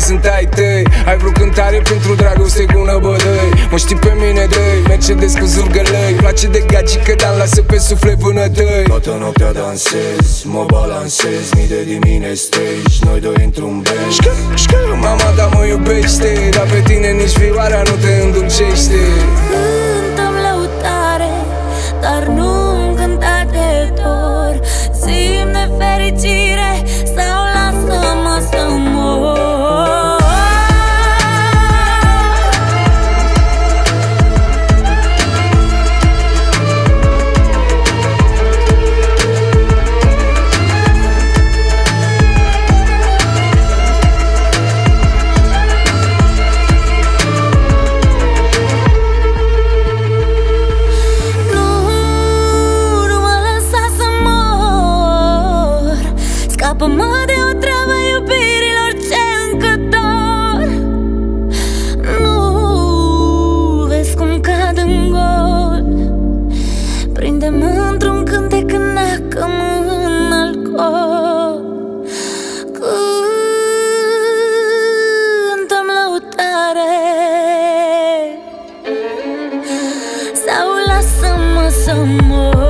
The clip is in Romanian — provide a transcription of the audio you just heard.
sunt ai tăi. Ai vrut cântare pentru dragoste cu năbădăi. Mă știi pe mine, dă-i Mercedes cu zurgălăi. Place de gagică, dar lasă pe suflet vânătăi. Toată noaptea dansez, mă balansez, mii de dimine stage, noi doi într-un band. Mama ta mă iubește, dar pe tine nici vioara nu te îndulcește. Cântăm lăutare, dar nu-mi cânta de dor. Zi-mi de fericire sau lasă-mă să mor. Scapă-mă de o travă iubirilor ce încă dor. Nu vezi cum cad în gol. Prinde-mă într-un cântec, înneacă-mă în alcool. Cântăm lăutare sau lasă-mă să mor.